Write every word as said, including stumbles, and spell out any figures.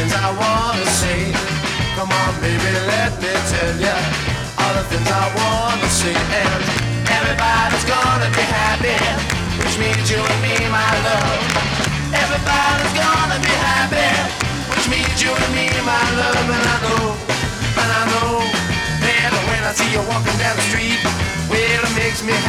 things I wanna say. Come on, baby, let me tell ya all the things I wanna say. And everybody's gonna be happy, which means you and me, my love. Everybody's gonna be happy, which means you and me, my love. And I know, and I know, man, when I see you walking down the street, well, it makes me happy.